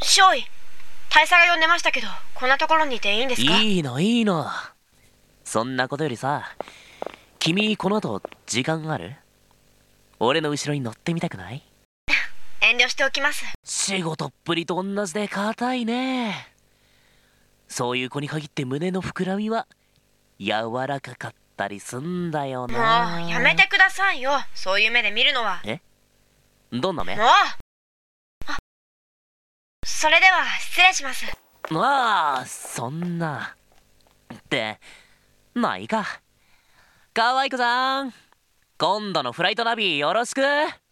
少尉、大佐が呼んでましたけど、こんなところにいていいんですか？ いいのいいの。そんなことよりさ、君この後時間ある？俺の後ろに乗ってみたくない？ 遠慮しておきます。 仕事っぷりと同じで硬いね。そういう子に限って胸の膨らみは柔らかかったりすんだよな。 もうやめてくださいよ、そういう目で見るのは。 え？どんな目？ もうそれでは失礼します。 まあそんなってまあいいか。可愛い子さん、今度のフライトナビよろしく。